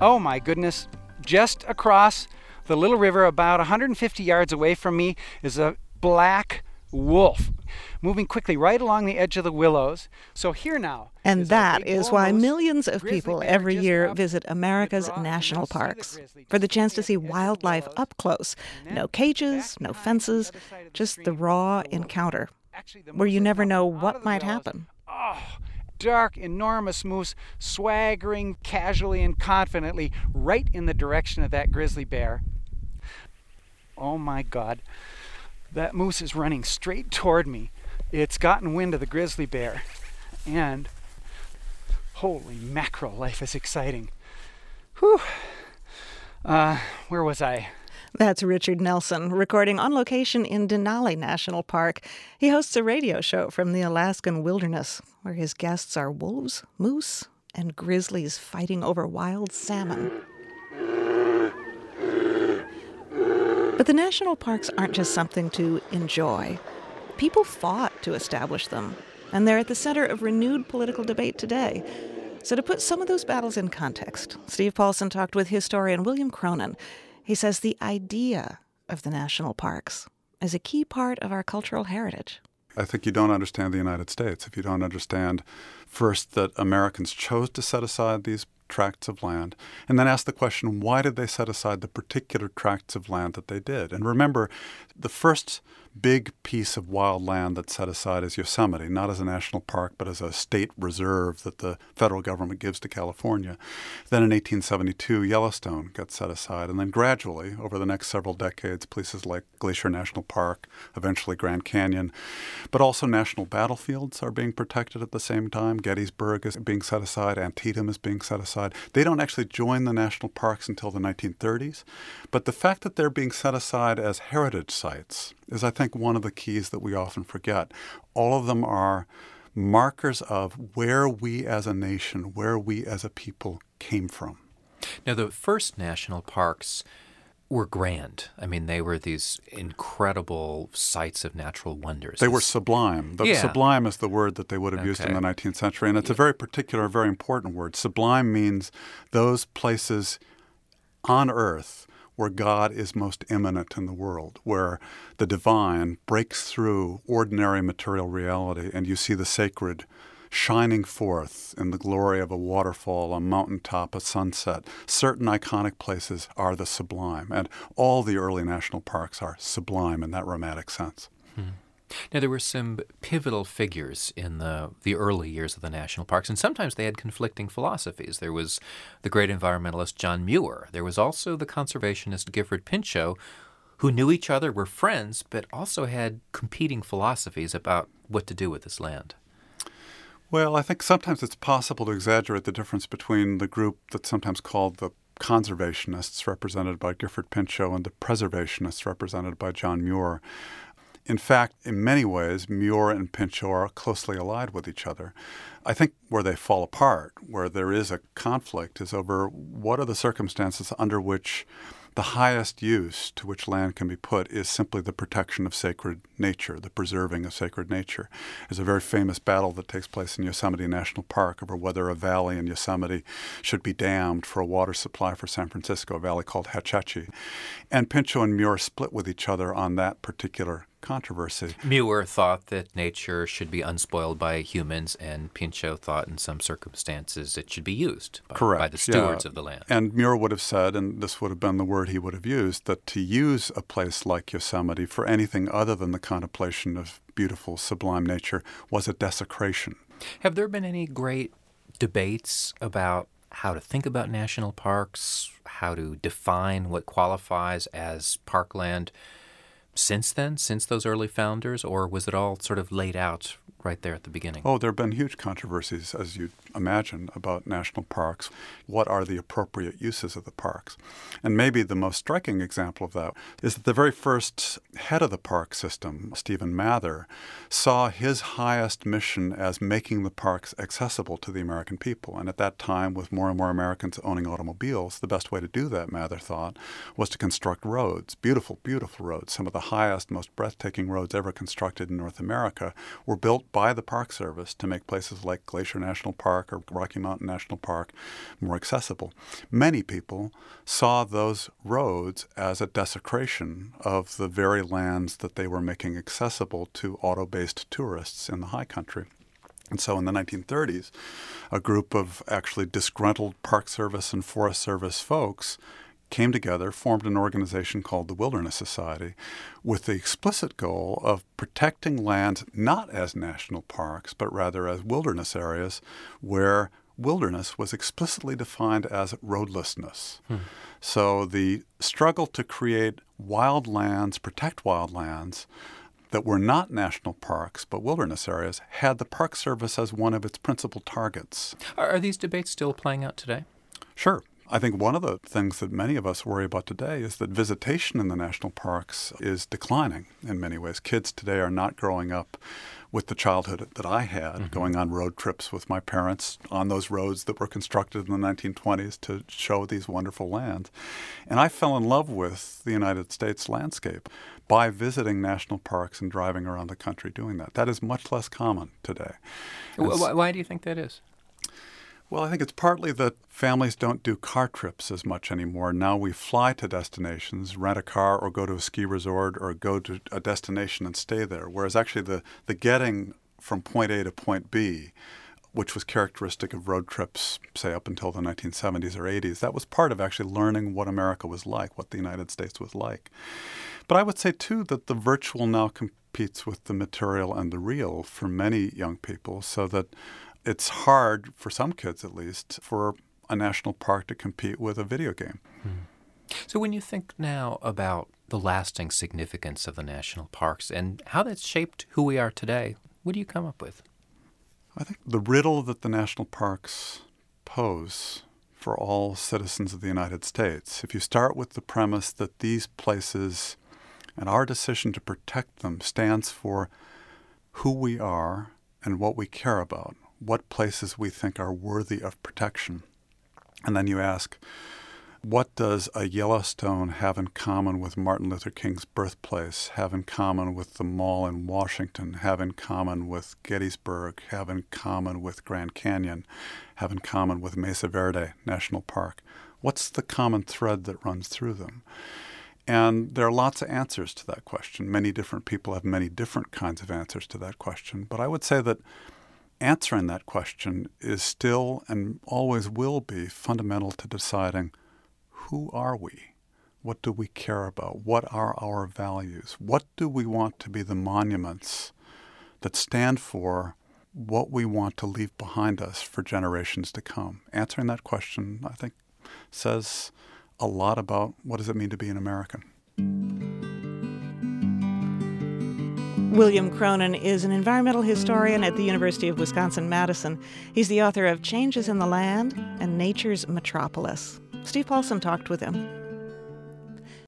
Oh my goodness. Just across the little river, about 150 yards away from me, is a black wolf moving quickly right along the edge of the willows. So here now. And that is why millions of people every year visit America's national parks for the chance to see wildlife up close. No cages, no fences, just the raw encounter where you never know what might happen. Oh, dark, enormous moose swaggering casually and confidently right in the direction of that grizzly bear. Oh my God. That moose is running straight toward me. It's gotten wind of the grizzly bear. And holy mackerel, life is exciting. Whew. Where was I? That's Richard Nelson, recording on location in Denali National Park. He hosts a radio show from the Alaskan wilderness, where his guests are wolves, moose, and grizzlies fighting over wild salmon. But the national parks aren't just something to enjoy. People fought to establish them, and they're at the center of renewed political debate today. So to put some of those battles in context, Steve Paulson talked with historian William Cronin. He says the idea of the national parks is a key part of our cultural heritage. I think you don't understand the United States if you don't understand, first, that Americans chose to set aside these tracts of land, and then ask the question, why did they set aside the particular tracts of land that they did? And remember, the first big piece of wild land that's set aside is Yosemite, not as a national park, but as a state reserve that the federal government gives to California. Then in 1872, Yellowstone gets set aside. And then gradually, over the next several decades, places like Glacier National Park, eventually Grand Canyon, but also national battlefields are being protected at the same time. Gettysburg is being set aside. Antietam is being set aside. They don't actually join the national parks until the 1930s. But the fact that they're being set aside as heritage sites is, I think, one of the keys that we often forget. All of them are markers of where we as a nation, where we as a people came from. Now, the first national parks were grand. I mean, they were these incredible sites of natural wonders. They were sublime. Sublime is the word that they would have used in the 19th century, and it's a very particular, very important word. Sublime means those places on earth where God is most immanent in the world, where the divine breaks through ordinary material reality and you see the sacred shining forth in the glory of a waterfall, a mountaintop, a sunset. Certain iconic places are the sublime, and all the early national parks are sublime in that romantic sense. Now, there were some pivotal figures in the early years of the national parks, and sometimes they had conflicting philosophies. There was the great environmentalist John Muir. There was also the conservationist Gifford Pinchot, who knew each other, were friends, but also had competing philosophies about what to do with this land. Well, I think sometimes it's possible to exaggerate the difference between the group that's sometimes called the conservationists, represented by Gifford Pinchot, and the preservationists, represented by John Muir. In fact, in many ways, Muir and Pinchot are closely allied with each other. I think where they fall apart, where there is a conflict, is over what are the circumstances under which the highest use to which land can be put is simply the protection of sacred nature, the preserving of sacred nature. There's a very famous battle that takes place in Yosemite National Park over whether a valley in Yosemite should be dammed for a water supply for San Francisco, a valley called Hetch Hetchy. And Pinchot and Muir split with each other on that particular controversy. Muir thought that nature should be unspoiled by humans, and Pinchot thought in some circumstances it should be used by the stewards of the land. And Muir would have said, and this would have been the word he would have used, that to use a place like Yosemite for anything other than the contemplation of beautiful, sublime nature was a desecration. Have there been any great debates about how to think about national parks, how to define what qualifies as parkland since then, since those early founders, or was it all sort of laid out right there at the beginning? Oh, there have been huge controversies, as you'd imagine, about national parks. What are the appropriate uses of the parks? And maybe the most striking example of that is that the very first head of the park system, Stephen Mather, saw his highest mission as making the parks accessible to the American people. And at that time, with more and more Americans owning automobiles, the best way to do that, Mather thought, was to construct roads, beautiful, beautiful roads, some of the highest, most breathtaking roads ever constructed in North America, were built by the Park Service to make places like Glacier National Park or Rocky Mountain National Park more accessible. Many people saw those roads as a desecration of the very lands that they were making accessible to auto-based tourists in the high country. And so in the 1930s, a group of actually disgruntled Park Service and Forest Service folks came together, formed an organization called the Wilderness Society with the explicit goal of protecting lands not as national parks, but rather as wilderness areas where wilderness was explicitly defined as roadlessness. So the struggle to create wild lands, protect wild lands, that were not national parks but wilderness areas, had the Park Service as one of its principal targets. Are these debates still playing out today? Sure. I think one of the things that many of us worry about today is that visitation in the national parks is declining in many ways. Kids today are not growing up with the childhood that I had, going on road trips with my parents on those roads that were constructed in the 1920s to show these wonderful lands. And I fell in love with the United States landscape by visiting national parks and driving around the country doing that. That is much less common today. Why do you think that is? Well, I think it's partly that families don't do car trips as much anymore. Now we fly to destinations, rent a car or go to a ski resort or go to a destination and stay there, whereas actually the getting from point A to point B, which was characteristic of road trips, say, up until the 1970s or 80s, that was part of actually learning what America was like, what the United States was like. But I would say, too, that the virtual now competes with the material and the real for many young people, so that it's hard, for some kids at least, for a national park to compete with a video game. So when you think now about the lasting significance of the national parks and how that's shaped who we are today, what do you come up with? I think the riddle that the national parks pose for all citizens of the United States, if you start with the premise that these places and our decision to protect them stands for who we are and what we care about, what places we think are worthy of protection. And then you ask, what does a Yellowstone have in common with Martin Luther King's birthplace, have in common with the Mall in Washington, have in common with Gettysburg, have in common with Grand Canyon, have in common with Mesa Verde National Park? What's the common thread that runs through them? And there are lots of answers to that question. Many different people have many different kinds of answers to that question. But I would say that answering that question is still and always will be fundamental to deciding who are we? What do we care about? What are our values? What do we want to be the monuments that stand for what we want to leave behind us for generations to come? Answering that question, I think, says a lot about what does it mean to be an American. William Cronon is an environmental historian at the University of Wisconsin-Madison. He's the author of Changes in the Land and Nature's Metropolis. Steve Paulson talked with him.